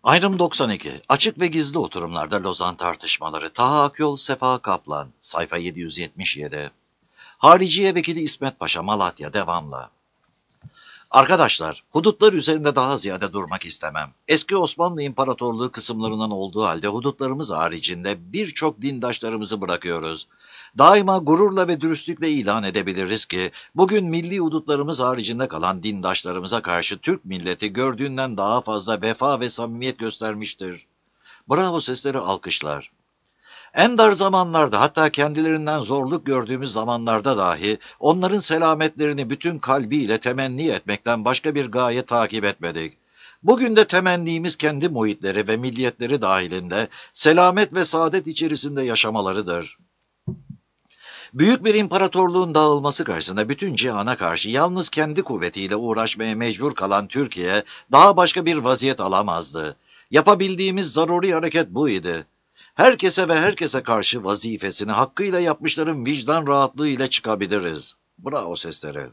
Ayrım 92. Açık ve gizli oturumlarda Lozan tartışmaları. Taha Akyol, Sefa Kaplan. Sayfa 777. Hariciye Vekili İsmet Paşa, Malatya, devamlı. Arkadaşlar, hudutlar üzerinde daha ziyade durmak istemem. Eski Osmanlı İmparatorluğu kısımlarından olduğu halde hudutlarımız haricinde birçok dindaşlarımızı bırakıyoruz. Daima gururla ve dürüstlükle ilan edebiliriz ki, bugün milli hudutlarımız haricinde kalan dindaşlarımıza karşı Türk milleti gördüğünden daha fazla vefa ve samimiyet göstermiştir. Bravo sesleri, alkışlar. En dar zamanlarda, hatta kendilerinden zorluk gördüğümüz zamanlarda dahi onların selametlerini bütün kalbiyle temenni etmekten başka bir gaye takip etmedik. Bugün de temennimiz kendi muhitleri ve milliyetleri dahilinde selamet ve saadet içerisinde yaşamalarıdır. Büyük bir imparatorluğun dağılması karşısında bütün cihana karşı yalnız kendi kuvvetiyle uğraşmaya mecbur kalan Türkiye daha başka bir vaziyet alamazdı. Yapabildiğimiz zaruri hareket bu idi. Herkese ve herkese karşı vazifesini hakkıyla yapmışların vicdan rahatlığı ile çıkabiliriz. Bravo sesleri.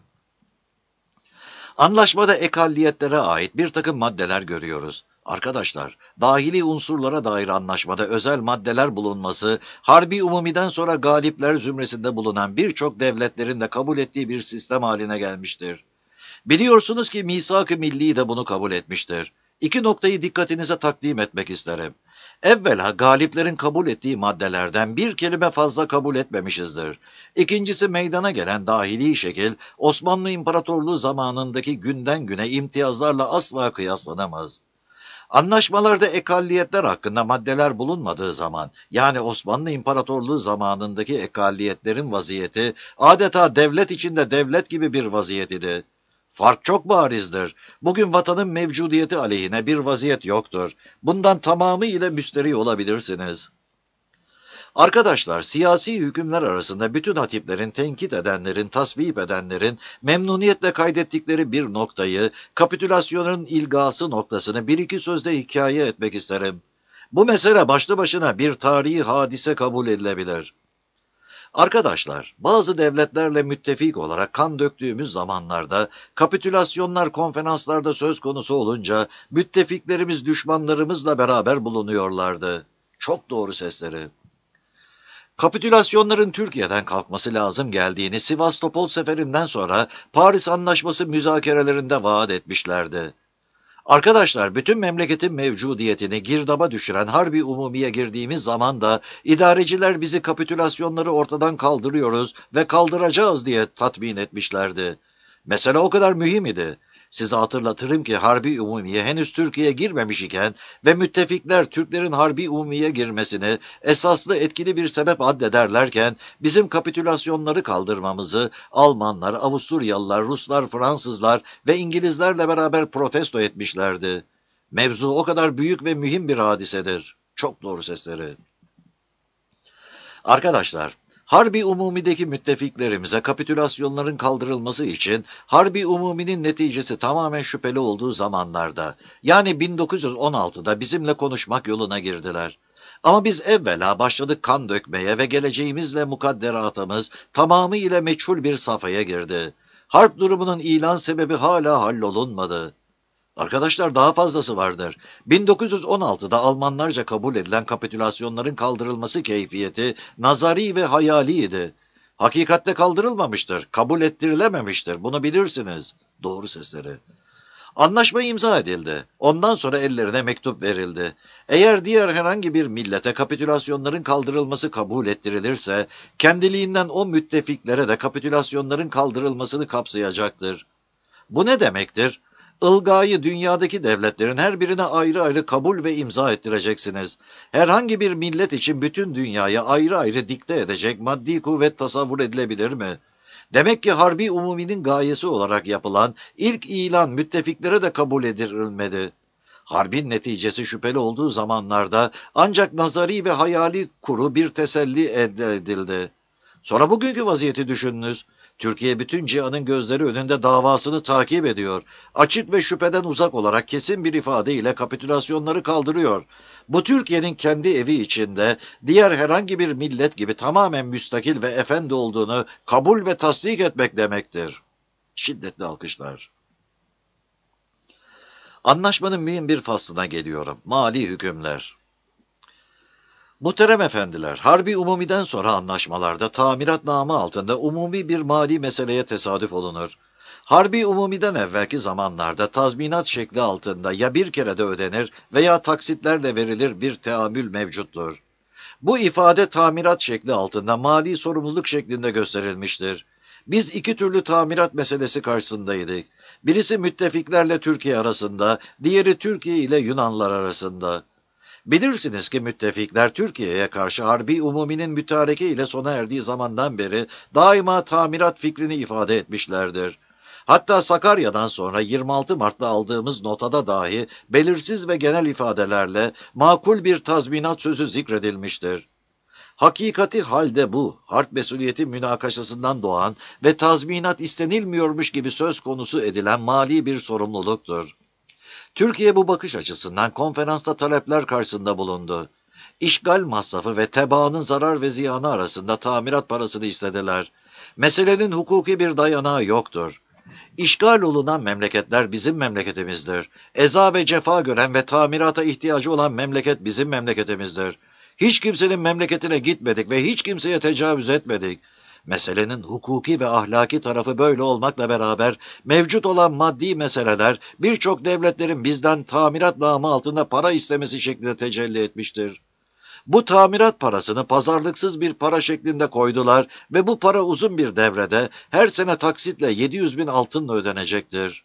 Anlaşmada ekalliyetlere ait bir takım maddeler görüyoruz. Arkadaşlar, dahili unsurlara dair anlaşmada özel maddeler bulunması, harbi umumiden sonra galipler zümresinde bulunan birçok devletlerin de kabul ettiği bir sistem haline gelmiştir. Biliyorsunuz ki Misak-ı Milli de bunu kabul etmiştir. İki noktayı dikkatinize takdim etmek isterim. Evvela galiplerin kabul ettiği maddelerden bir kelime fazla kabul etmemişizdir. İkincisi, meydana gelen dahili şekil Osmanlı İmparatorluğu zamanındaki günden güne imtiyazlarla asla kıyaslanamaz. Anlaşmalarda ekalliyetler hakkında maddeler bulunmadığı zaman, yani Osmanlı İmparatorluğu zamanındaki ekalliyetlerin vaziyeti adeta devlet içinde devlet gibi bir vaziyet idi. Fark çok barizdir. Bugün vatanın mevcudiyeti aleyhine bir vaziyet yoktur. Bundan tamamıyla müsterih olabilirsiniz. Arkadaşlar, siyasi hükümler arasında bütün hatiplerin, tenkit edenlerin, tasvip edenlerin memnuniyetle kaydettikleri bir noktayı, kapitülasyonun ilgası noktasını bir iki sözle hikaye etmek isterim. Bu mesele başlı başına bir tarihi hadise kabul edilebilir. Arkadaşlar, bazı devletlerle müttefik olarak kan döktüğümüz zamanlarda, kapitülasyonlar konferanslarda söz konusu olunca, müttefiklerimiz düşmanlarımızla beraber bulunuyorlardı. Çok doğru sesleri. Kapitülasyonların Türkiye'den kalkması lazım geldiğini Sivastopol seferinden sonra Paris Anlaşması müzakerelerinde vaat etmişlerdi. Arkadaşlar, bütün memleketin mevcudiyetini girdaba düşüren harbi umumiye girdiğimiz zaman da idareciler bizi kapitülasyonları ortadan kaldırıyoruz ve kaldıracağız diye tatmin etmişlerdi. Mesele o kadar mühim idi. Size hatırlatırım ki harbi umumiye henüz Türkiye'ye girmemiş iken ve müttefikler Türklerin harbi umumiye girmesini esaslı etkili bir sebep addederlerken bizim kapitülasyonları kaldırmamızı Almanlar, Avusturyalılar, Ruslar, Fransızlar ve İngilizlerle beraber protesto etmişlerdi. Mevzu o kadar büyük ve mühim bir hadisedir. Çok doğru sesleri. Arkadaşlar, Harbi Umumi'deki müttefiklerimize kapitülasyonların kaldırılması için Harbi Umumi'nin neticesi tamamen şüpheli olduğu zamanlarda, yani 1916'da bizimle konuşmak yoluna girdiler. Ama biz evvela başladık kan dökmeye ve geleceğimizle mukadderatımız tamamıyla meçhul bir safhaya girdi. Harp durumunun ilan sebebi hala hallolunmadı. Arkadaşlar, daha fazlası vardır. 1916'da Almanlarca kabul edilen kapitülasyonların kaldırılması keyfiyeti nazari ve hayaliydi. Hakikatte kaldırılmamıştır, kabul ettirilememiştir. Bunu bilirsiniz. Doğru sesleri. Anlaşma imza edildi. Ondan sonra ellerine mektup verildi. Eğer diğer herhangi bir millete kapitülasyonların kaldırılması kabul ettirilirse, kendiliğinden o müttefiklere de kapitülasyonların kaldırılmasını kapsayacaktır. Bu ne demektir? Ilgayı dünyadaki devletlerin her birine ayrı ayrı kabul ve imza ettireceksiniz. Herhangi bir millet için bütün dünyaya ayrı ayrı dikte edecek maddi kuvvet tasavvur edilebilir mi? Demek ki harbi umuminin gayesi olarak yapılan ilk ilan müttefiklere de kabul edilmedi. Harbin neticesi şüpheli olduğu zamanlarda ancak nazari ve hayali kuru bir teselli elde edildi. Sonra bugünkü vaziyeti düşününüz. Türkiye bütün cihanın gözleri önünde davasını takip ediyor. Açık ve şüpheden uzak olarak kesin bir ifadeyle kapitülasyonları kaldırıyor. Bu Türkiye'nin kendi evi içinde diğer herhangi bir millet gibi tamamen müstakil ve efendi olduğunu kabul ve tasdik etmek demektir. Şiddetli alkışlar. Anlaşmanın mühim bir faslına geliyorum. Mali hükümler. Muhterem efendiler, Harbi Umumi'den sonra anlaşmalarda tamirat namı altında umumi bir mali meseleye tesadüf olunur. Harbi Umumi'den evvelki zamanlarda tazminat şekli altında ya bir kerede ödenir veya taksitlerle verilir bir teamül mevcuttur. Bu ifade tamirat şekli altında mali sorumluluk şeklinde gösterilmiştir. Biz iki türlü tamirat meselesi karşısındaydık. Birisi müttefiklerle Türkiye arasında, diğeri Türkiye ile Yunanlar arasında. Bilirsiniz ki müttefikler Türkiye'ye karşı Harbi Umumi'nin mütareke ile sona erdiği zamandan beri daima tamirat fikrini ifade etmişlerdir. Hatta Sakarya'dan sonra 26 Mart'ta aldığımız notada dahi belirsiz ve genel ifadelerle makul bir tazminat sözü zikredilmiştir. Hakikati halde bu, harp mesuliyeti münakaşasından doğan ve tazminat istenilmiyormuş gibi söz konusu edilen mali bir sorumluluktur. Türkiye bu bakış açısından konferansta talepler karşısında bulundu. İşgal masrafı ve tebaanın zarar ve ziyanı arasında tamirat parasını istediler. Meselenin hukuki bir dayanağı yoktur. İşgal olunan memleketler bizim memleketimizdir. Eza ve cefa gören ve tamirata ihtiyacı olan memleket bizim memleketimizdir. Hiç kimsenin memleketine gitmedik ve hiç kimseye tecavüz etmedik. Meselenin hukuki ve ahlaki tarafı böyle olmakla beraber mevcut olan maddi meseleler birçok devletlerin bizden tamirat namı altında para istemesi şeklinde tecelli etmiştir. Bu tamirat parasını pazarlıksız bir para şeklinde koydular ve bu para uzun bir devrede her sene taksitle 700 bin altınla ödenecektir.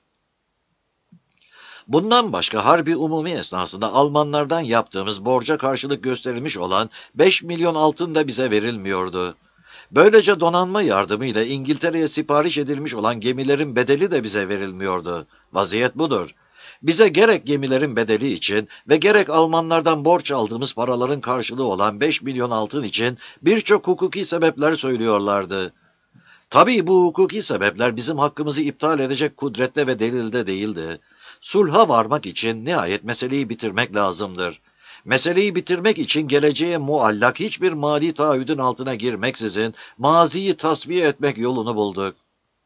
Bundan başka Harbi Umumi esnasında Almanlardan yaptığımız borca karşılık gösterilmiş olan 5 milyon altın da bize verilmiyordu. Böylece donanma yardımıyla İngiltere'ye sipariş edilmiş olan gemilerin bedeli de bize verilmiyordu. Vaziyet budur. Bize gerek gemilerin bedeli için ve gerek Almanlardan borç aldığımız paraların karşılığı olan 5 milyon altın için birçok hukuki sebepler söylüyorlardı. Tabii bu hukuki sebepler bizim hakkımızı iptal edecek kudrette ve delilde değildi. Sulha varmak için nihayet meseleyi bitirmek lazımdır. Meseleyi bitirmek için geleceğe muallak hiçbir mali taahhüdün altına girmeksizin maziyi tasfiye etmek yolunu bulduk.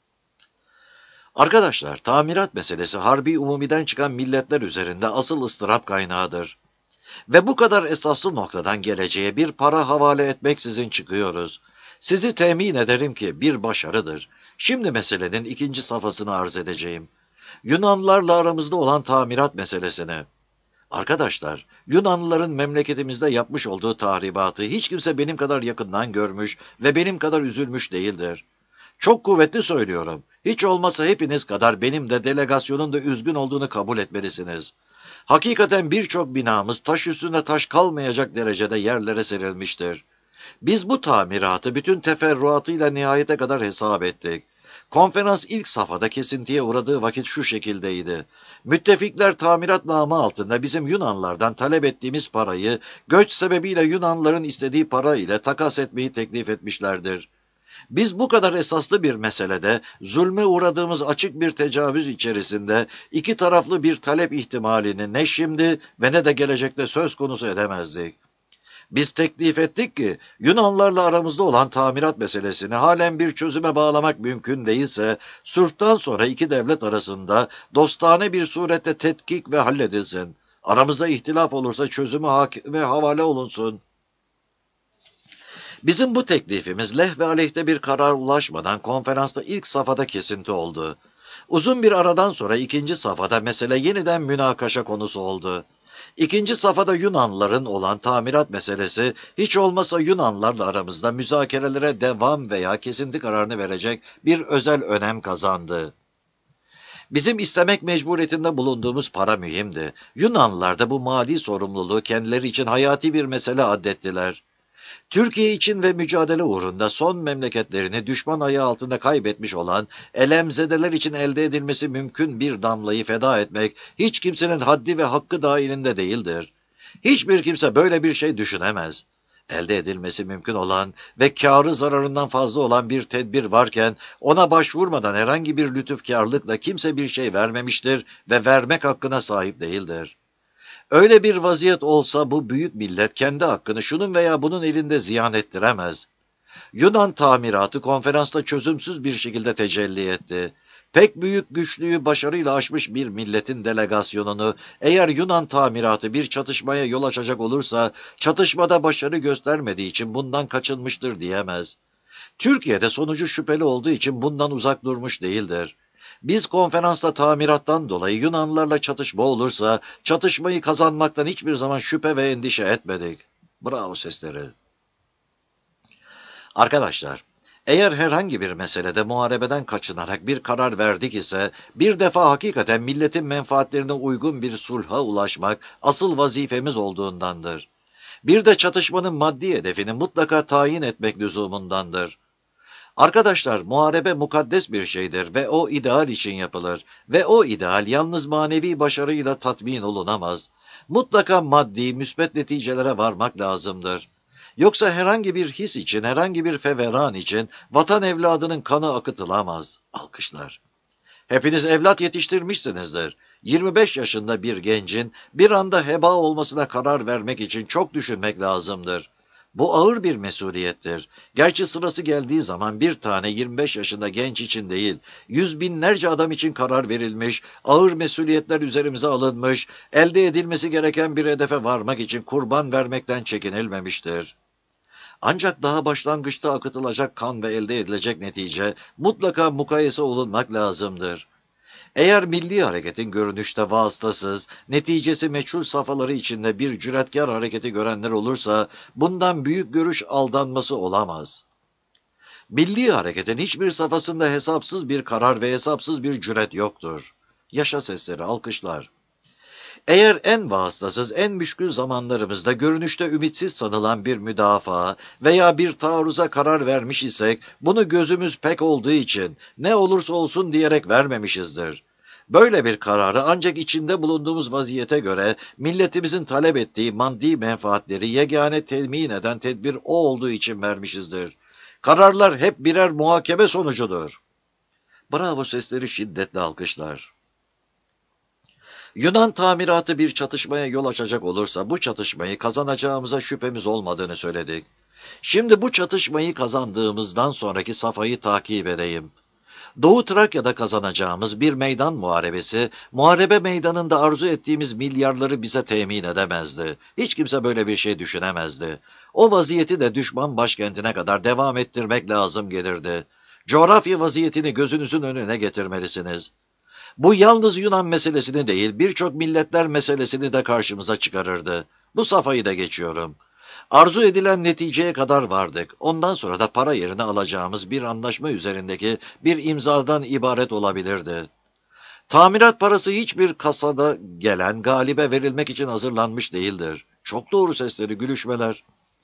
Arkadaşlar, tamirat meselesi Harbi Umumi'den çıkan milletler üzerinde asıl ıstırap kaynağıdır. Ve bu kadar esaslı noktadan geleceğe bir para havale etmeksizin çıkıyoruz. Sizi temin ederim ki bir başarıdır. Şimdi meselenin ikinci safhasını arz edeceğim. Yunanlılarla aramızda olan tamirat meselesini. Arkadaşlar, Yunanlıların memleketimizde yapmış olduğu tahribatı hiç kimse benim kadar yakından görmüş ve benim kadar üzülmüş değildir. Çok kuvvetli söylüyorum. Hiç olmasa hepiniz kadar benim de delegasyonun da üzgün olduğunu kabul etmelisiniz. Hakikaten birçok binamız taş üstünde taş kalmayacak derecede yerlere serilmiştir. Biz bu tamiratı bütün teferruatıyla nihayete kadar hesap ettik. Konferans ilk safhada kesintiye uğradığı vakit şu şekildeydi. Müttefikler tamirat namı altında bizim Yunanlardan talep ettiğimiz parayı göç sebebiyle Yunanların istediği para ile takas etmeyi teklif etmişlerdir. Biz bu kadar esaslı bir meselede zulme uğradığımız açık bir tecavüz içerisinde iki taraflı bir talep ihtimalini ne şimdi ve ne de gelecekte söz konusu edemezdik. Biz teklif ettik ki Yunanlarla aramızda olan tamirat meselesini halen bir çözüme bağlamak mümkün değilse sulhtan sonra iki devlet arasında dostane bir surette tetkik ve halledilsin. Aramızda ihtilaf olursa çözümü hakime havale olunsun. Bizim bu teklifimiz leh ve aleyhte bir karar ulaşmadan konferansta ilk safhada kesinti oldu. Uzun bir aradan sonra ikinci safhada mesele yeniden münakaşa konusu oldu. İkinci safhada Yunanlıların olan tamirat meselesi hiç olmasa Yunanlarla aramızda müzakerelere devam veya kesinti kararını verecek bir özel önem kazandı. Bizim istemek mecburiyetinde bulunduğumuz para mühimdi. Yunanlılar da bu mali sorumluluğu kendileri için hayati bir mesele addettiler. Türkiye için ve mücadele uğrunda son memleketlerini düşman ayağı altında kaybetmiş olan elemzedeler için elde edilmesi mümkün bir damlayı feda etmek hiç kimsenin haddi ve hakkı dahilinde değildir. Hiçbir kimse böyle bir şey düşünemez. Elde edilmesi mümkün olan ve kârı zararından fazla olan bir tedbir varken ona başvurmadan herhangi bir lütufkârlıkla kimse bir şey vermemiştir ve vermek hakkına sahip değildir. Öyle bir vaziyet olsa bu büyük millet kendi hakkını şunun veya bunun elinde ziyan ettiremez. Yunan tamiratı konferansta çözümsüz bir şekilde tecelli etti. Pek büyük güçlüğü başarıyla aşmış bir milletin delegasyonunu eğer Yunan tamiratı bir çatışmaya yol açacak olursa çatışmada başarı göstermediği için bundan kaçınmıştır diyemez. Türkiye'de sonucu şüpheli olduğu için bundan uzak durmuş değildir. Biz konferansta tamirattan dolayı Yunanlılarla çatışma olursa çatışmayı kazanmaktan hiçbir zaman şüphe ve endişe etmedik. Bravo sesleri. Arkadaşlar, eğer herhangi bir meselede muharebeden kaçınarak bir karar verdik ise bir defa hakikaten milletin menfaatlerine uygun bir sulha ulaşmak asıl vazifemiz olduğundandır. Bir de çatışmanın maddi hedefini mutlaka tayin etmek lüzumundandır. Arkadaşlar, muharebe mukaddes bir şeydir ve o ideal için yapılır ve o ideal yalnız manevi başarıyla tatmin olunamaz. Mutlaka maddi, müsbet neticelere varmak lazımdır. Yoksa herhangi bir his için, herhangi bir feveran için vatan evladının kanı akıtılamaz. Alkışlar. Hepiniz evlat yetiştirmişsinizdir. 25 yaşında bir gencin bir anda heba olmasına karar vermek için çok düşünmek lazımdır. Bu ağır bir mesuliyettir. Gerçi sırası geldiği zaman bir tane 25 yaşında genç için değil, yüz binlerce adam için karar verilmiş, ağır mesuliyetler üzerimize alınmış, elde edilmesi gereken bir hedefe varmak için kurban vermekten çekinilmemiştir. Ancak daha başlangıçta akıtılacak kan ve elde edilecek netice mutlaka mukayese olunmak lazımdır. Eğer milli hareketin görünüşte vasıtasız, neticesi meçhul safhaları içinde bir cüretkar hareketi görenler olursa, bundan büyük görüş aldanması olamaz. Milli hareketin hiçbir safhasında hesapsız bir karar ve hesapsız bir cüret yoktur. Yaşa sesleri, alkışlar. Eğer en vasıtasız, en müşkül zamanlarımızda görünüşte ümitsiz sanılan bir müdafaa veya bir taarruza karar vermiş isek, bunu gözümüz pek olduğu için ne olursa olsun diyerek vermemişizdir. Böyle bir kararı ancak içinde bulunduğumuz vaziyete göre milletimizin talep ettiği maddi menfaatleri yegane temin eden tedbir o olduğu için vermişizdir. Kararlar hep birer muhakeme sonucudur. Bravo sesleri, şiddetli alkışlar. Yunan tamiratı bir çatışmaya yol açacak olursa bu çatışmayı kazanacağımıza şüphemiz olmadığını söyledik. Şimdi bu çatışmayı kazandığımızdan sonraki safhayı takip edeyim. Doğu Trakya'da kazanacağımız bir meydan muharebesi, muharebe meydanında arzu ettiğimiz milyarları bize temin edemezdi. Hiç kimse böyle bir şey düşünemezdi. O vaziyeti de düşman başkentine kadar devam ettirmek lazım gelirdi. Coğrafya vaziyetini gözünüzün önüne getirmelisiniz. Bu yalnız Yunan meselesini değil, birçok milletler meselesini de karşımıza çıkarırdı. Bu safhayı da geçiyorum. Arzu edilen neticeye kadar vardık. Ondan sonra da para yerine alacağımız bir anlaşma üzerindeki bir imzadan ibaret olabilirdi. Tamirat parası hiçbir kasada gelen galibe verilmek için hazırlanmış değildir. Çok doğru sesleri, gülüşmeler.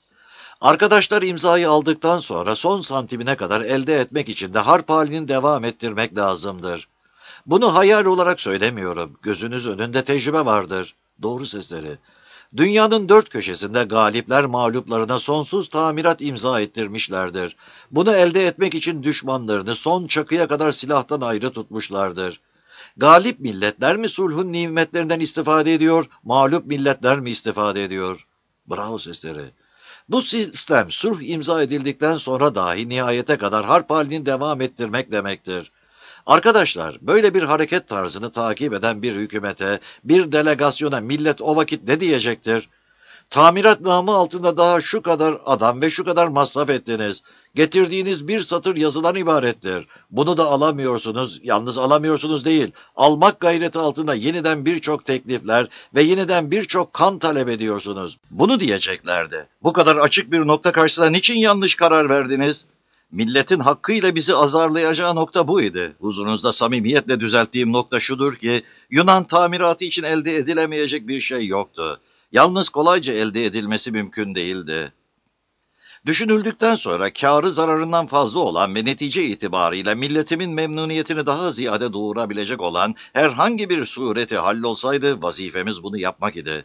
Arkadaşlar imzayı aldıktan sonra son santimine kadar elde etmek için de harp halini devam ettirmek lazımdır. Bunu hayal olarak söylemiyorum. Gözünüz önünde tecrübe vardır. Doğru sesleri. Dünyanın dört köşesinde galipler mağluplarına sonsuz tamirat imza ettirmişlerdir. Bunu elde etmek için düşmanlarını son çakıya kadar silahtan ayrı tutmuşlardır. Galip milletler mi sulhun nimetlerinden istifade ediyor, mağlup milletler mi istifade ediyor? Bravo sesleri. Bu sistem sulh imza edildikten sonra dahi nihayete kadar harp halini devam ettirmek demektir. Arkadaşlar, böyle bir hareket tarzını takip eden bir hükümete, bir delegasyona millet o vakit ne diyecektir? Tamirat namı altında daha şu kadar adam ve şu kadar masraf ettiniz. Getirdiğiniz bir satır yazılan ibarettir. Bunu da alamıyorsunuz, yalnız alamıyorsunuz değil, almak gayreti altında yeniden birçok teklifler ve yeniden birçok kan talep ediyorsunuz. Bunu diyeceklerdi. Bu kadar açık bir nokta karşısında niçin yanlış karar verdiniz? Milletin hakkıyla bizi azarlayacağı nokta buydu. Huzurunuzda samimiyetle düzelttiğim nokta şudur ki, Yunan tamiratı için elde edilemeyecek bir şey yoktu. Yalnız kolayca elde edilmesi mümkün değildi. Düşünüldükten sonra kârı zararından fazla olan ve netice itibarıyla milletimin memnuniyetini daha ziyade doğurabilecek olan herhangi bir sureti hallolsaydı vazifemiz bunu yapmak idi.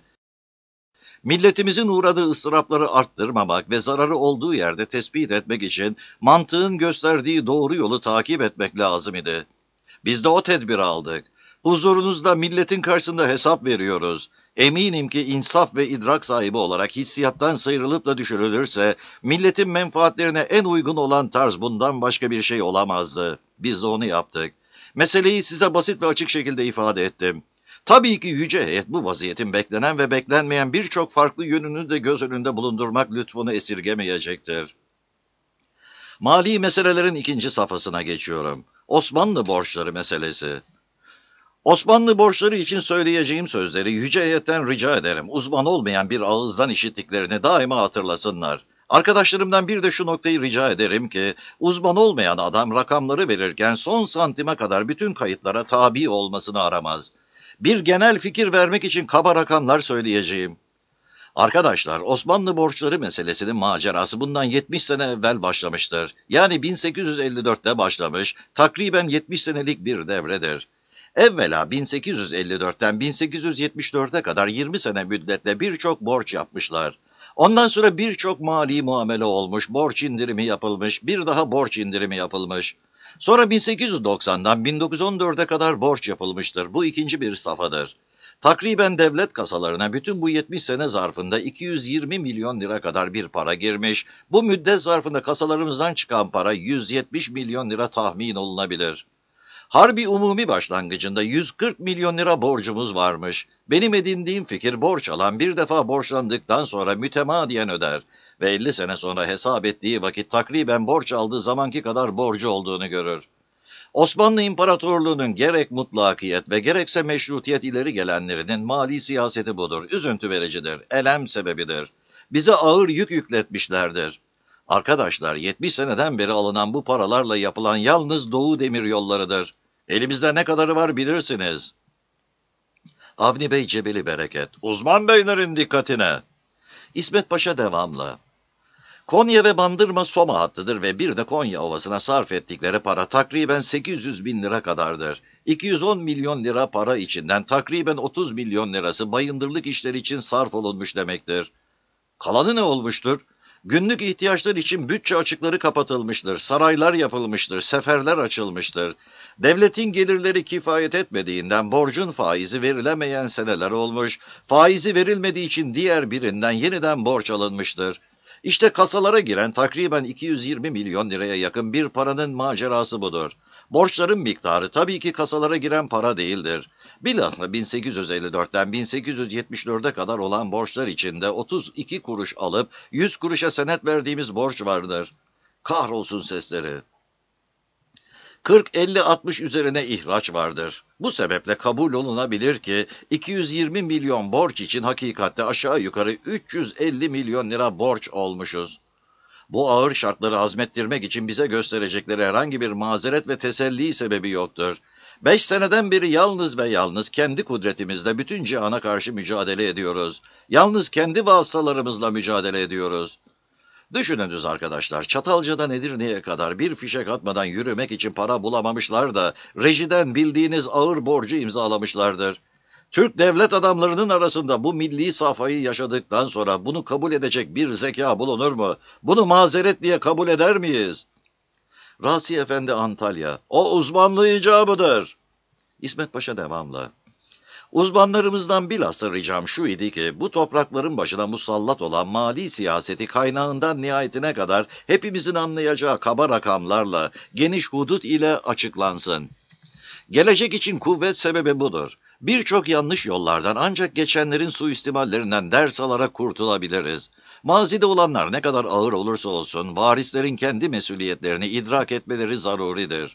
Milletimizin uğradığı ıstırapları arttırmamak ve zararı olduğu yerde tespit etmek için mantığın gösterdiği doğru yolu takip etmek lazım idi. Biz de o tedbiri aldık. Huzurunuzda milletin karşısında hesap veriyoruz. Eminim ki insaf ve idrak sahibi olarak hissiyattan sıyrılıp da düşünülürse, milletin menfaatlerine en uygun olan tarz bundan başka bir şey olamazdı. Biz de onu yaptık. Meseleyi size basit ve açık şekilde ifade ettim. Tabii ki yüce heyet bu vaziyetin beklenen ve beklenmeyen birçok farklı yönünü de göz önünde bulundurmak lütfunu esirgemeyecektir. Mali meselelerin ikinci safhasına geçiyorum. Osmanlı borçları meselesi. Osmanlı borçları için söyleyeceğim sözleri yüce heyetten rica ederim. Uzman olmayan bir ağızdan işittiklerini daima hatırlasınlar. Arkadaşlarımdan bir de şu noktayı rica ederim ki, uzman olmayan adam rakamları verirken son santime kadar bütün kayıtlara tabi olmasını aramaz. Bir genel fikir vermek için kaba rakamlar söyleyeceğim. Arkadaşlar, Osmanlı borçları meselesinin macerası bundan 70 sene evvel başlamıştır. Yani 1854'te başlamış, takriben 70 senelik bir devredir. Evvela 1854'ten 1874'e kadar 20 sene müddetle birçok borç yapmışlar. Ondan sonra birçok mali muamele olmuş, borç indirimi yapılmış, bir daha borç indirimi yapılmış. Sonra 1890'dan 1914'e kadar borç yapılmıştır. Bu ikinci bir safhadır. Takriben devlet kasalarına bütün bu 70 sene zarfında 220 milyon lira kadar bir para girmiş. Bu müddet zarfında kasalarımızdan çıkan para 170 milyon lira tahmin olunabilir. Harbi umumi başlangıcında 140 milyon lira borcumuz varmış. Benim edindiğim fikir, borç alan bir defa borçlandıktan sonra mütemadiyen öder ve 50 sene sonra hesap ettiği vakit takriben borç aldığı zamanki kadar borcu olduğunu görür. Osmanlı İmparatorluğu'nun gerek mutlakiyet ve gerekse meşrutiyet ileri gelenlerinin mali siyaseti budur. Üzüntü vericidir, elem sebebidir. Bize ağır yük yükletmişlerdir. Arkadaşlar, 70 seneden beri alınan bu paralarla yapılan yalnız Doğu Demiryolları'dır. Elimizde ne kadarı var bilirsiniz. Avni Bey Cebeli Bereket, uzman beylerin dikkatine. İsmet Paşa devamlı. Konya ve Bandırma Soma hattıdır ve bir de Konya Ovası'na sarf ettikleri para takriben 800 bin lira kadardır. 210 milyon lira para içinden takriben 30 milyon lirası bayındırlık işleri için sarf olunmuş demektir. Kalanı ne olmuştur? Günlük ihtiyaçlar için bütçe açıkları kapatılmıştır, saraylar yapılmıştır, seferler açılmıştır. Devletin gelirleri kifayet etmediğinden borcun faizi verilemeyen seneler olmuş, faizi verilmediği için diğer birinden yeniden borç alınmıştır. İşte kasalara giren takriben 220 milyon liraya yakın bir paranın macerası budur. Borçların miktarı tabii ki kasalara giren para değildir. Bilhassa 1854'ten 1874'e kadar olan borçlar içinde 32 kuruş alıp 100 kuruşa senet verdiğimiz borç vardır. Kahrolsun sesleri. 40, 50, 60 üzerine ihraç vardır. Bu sebeple kabul olunabilir ki 220 milyon borç için hakikatte aşağı yukarı 350 milyon lira borç olmuşuz. Bu ağır şartları hazmettirmek için bize gösterecekleri herhangi bir mazeret ve teselli sebebi yoktur. 5 seneden beri yalnız ve yalnız kendi kudretimizle bütün cihana karşı mücadele ediyoruz. Yalnız kendi vasıtalarımızla mücadele ediyoruz. Düşününüz arkadaşlar, Çatalca'dan Edirne'ye kadar bir fişek atmadan yürümek için para bulamamışlar da rejiden bildiğiniz ağır borcu imzalamışlardır. Türk devlet adamlarının arasında bu milli safhayı yaşadıktan sonra bunu kabul edecek bir zeka bulunur mu? Bunu mazeret diye kabul eder miyiz? Rasi Efendi Antalya, o uzmanlığı icabıdır. İsmet Paşa devamlı. Uzmanlarımızdan bilhassa ricam şu idi ki, bu toprakların başına musallat olan mali siyaseti kaynağından nihayetine kadar hepimizin anlayacağı kaba rakamlarla, geniş hudut ile açıklansın. Gelecek için kuvvet sebebi budur. Birçok yanlış yollardan ancak geçenlerin suistimallerinden ders alarak kurtulabiliriz. Mazide olanlar ne kadar ağır olursa olsun, varislerin kendi mesuliyetlerini idrak etmeleri zaruridir.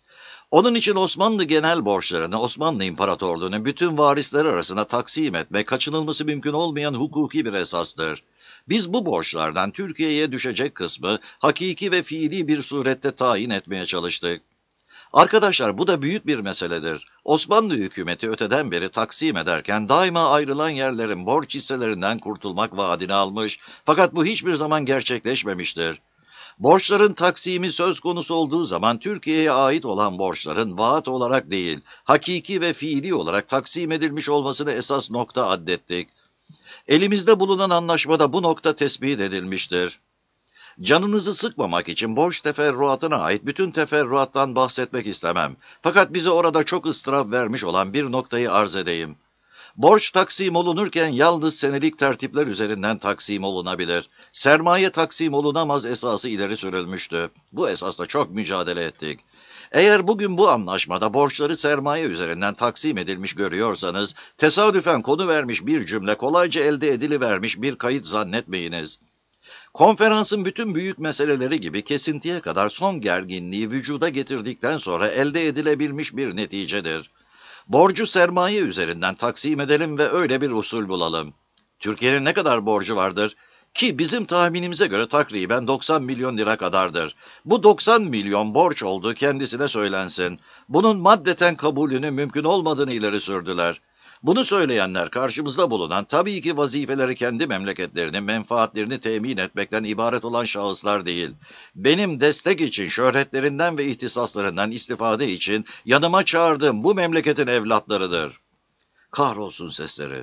Onun için Osmanlı genel borçlarını Osmanlı İmparatorluğu'nun bütün varisleri arasına taksim etmek kaçınılması mümkün olmayan hukuki bir esastır. Biz bu borçlardan Türkiye'ye düşecek kısmı hakiki ve fiili bir surette tayin etmeye çalıştık. Arkadaşlar, bu da büyük bir meseledir. Osmanlı hükümeti öteden beri taksim ederken daima ayrılan yerlerin borç hisselerinden kurtulmak vaadini almış, fakat bu hiçbir zaman gerçekleşmemiştir. Borçların taksimi söz konusu olduğu zaman Türkiye'ye ait olan borçların vaat olarak değil, hakiki ve fiili olarak taksim edilmiş olmasını esas nokta addettik. Elimizde bulunan anlaşmada bu nokta tespit edilmiştir. Canınızı sıkmamak için borç teferruatına ait bütün teferruattan bahsetmek istemem. Fakat bize orada çok ıstırap vermiş olan bir noktayı arz edeyim. Borç taksim olunurken yalnız senelik tertipler üzerinden taksim olunabilir. Sermaye taksim olunamaz esası ileri sürülmüştü. Bu esasla çok mücadele ettik. Eğer bugün bu anlaşmada borçları sermaye üzerinden taksim edilmiş görüyorsanız, tesadüfen konu vermiş bir cümle kolayca elde edilivermiş bir kayıt zannetmeyiniz. Konferansın bütün büyük meseleleri gibi kesintiye kadar son gerginliği vücuda getirdikten sonra elde edilebilmiş bir neticedir. Borcu sermaye üzerinden taksim edelim ve öyle bir usul bulalım. Türkiye'nin ne kadar borcu vardır? Ki bizim tahminimize göre takriben 90 milyon lira kadardır. Bu 90 milyon borç olduğu kendisine söylensin. Bunun maddeten kabulünün mümkün olmadığını ileri sürdüler. Bunu söyleyenler karşımızda bulunan tabii ki vazifeleri kendi memleketlerinin menfaatlerini temin etmekten ibaret olan şahıslar değil. Benim destek için, şöhretlerinden ve ihtisaslarından istifade için yanıma çağırdığım bu memleketin evlatlarıdır. Kahrolsun sesleri.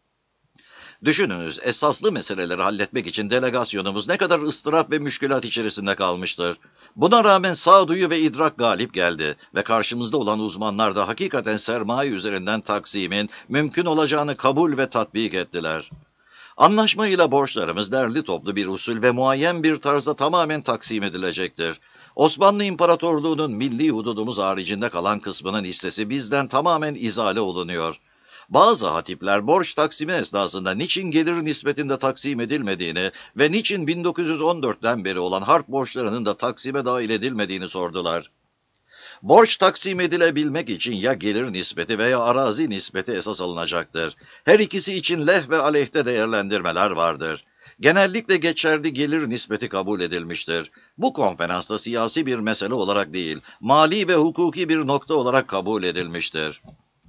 Düşününüz, esaslı meseleleri halletmek için delegasyonumuz ne kadar ıstırap ve müşkülat içerisinde kalmıştır. Buna rağmen sağduyu ve idrak galip geldi ve karşımızda olan uzmanlar da hakikaten sermaye üzerinden taksimin mümkün olacağını kabul ve tatbik ettiler. Anlaşmayla borçlarımız derli toplu bir usul ve muayyen bir tarzda tamamen taksim edilecektir. Osmanlı İmparatorluğu'nun milli hududumuz haricinde kalan kısmının hissesi bizden tamamen izale olunuyor. Bazı hatipler borç taksimi esnasında niçin gelir nispetinde taksim edilmediğini ve niçin 1914'ten beri olan harp borçlarının da taksime dahil edilmediğini sordular. Borç taksim edilebilmek için ya gelir nispeti veya arazi nispeti esas alınacaktır. Her ikisi için leh ve aleyhte değerlendirmeler vardır. Genellikle geçerli gelir nispeti kabul edilmiştir. Bu konferansta siyasi bir mesele olarak değil, mali ve hukuki bir nokta olarak kabul edilmiştir.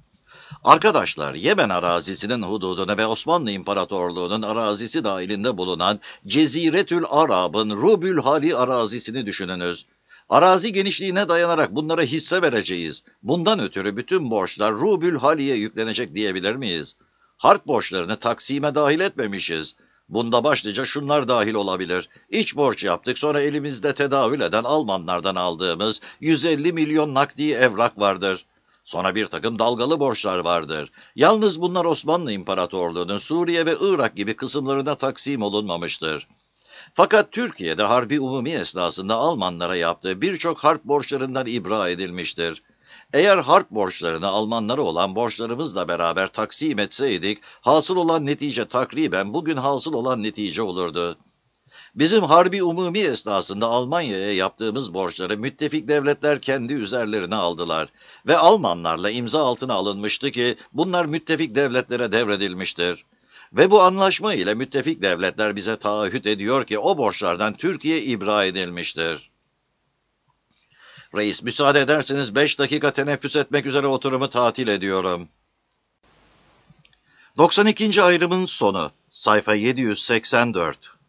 Arkadaşlar, Yemen arazisinin hududunu ve Osmanlı İmparatorluğu'nun arazisi dahilinde bulunan Ceziretül Arab'ın Rubül Hali arazisini düşününüz. Arazi genişliğine dayanarak bunlara hisse vereceğiz. Bundan ötürü bütün borçlar Rubül Hali'ye yüklenecek diyebilir miyiz? Harp borçlarını taksime dahil etmemişiz. Bunda başlıca şunlar dahil olabilir. İç borç yaptık, sonra elimizde tedavül eden Almanlardan aldığımız 150 milyon nakdi evrak vardır. Sonra bir takım dalgalı borçlar vardır. Yalnız bunlar Osmanlı İmparatorluğu'nun Suriye ve Irak gibi kısımlarına taksim olunmamıştır. Fakat Türkiye'de harbi umumi esnasında Almanlara yaptığı birçok harp borçlarından ibra edilmiştir. Eğer harp borçlarını Almanlara olan borçlarımızla beraber taksim etseydik, hasıl olan netice takriben bugün hasıl olan netice olurdu. Bizim harbi umumi esnasında Almanya'ya yaptığımız borçları müttefik devletler kendi üzerlerine aldılar ve Almanlarla imza altına alınmıştı ki bunlar müttefik devletlere devredilmiştir. Ve bu anlaşma ile müttefik devletler bize taahhüt ediyor ki o borçlardan Türkiye ibra edilmiştir. Reis, müsaade ederseniz 5 dakika teneffüs etmek üzere oturumu tatil ediyorum. 92. ayrımın sonu, sayfa 784.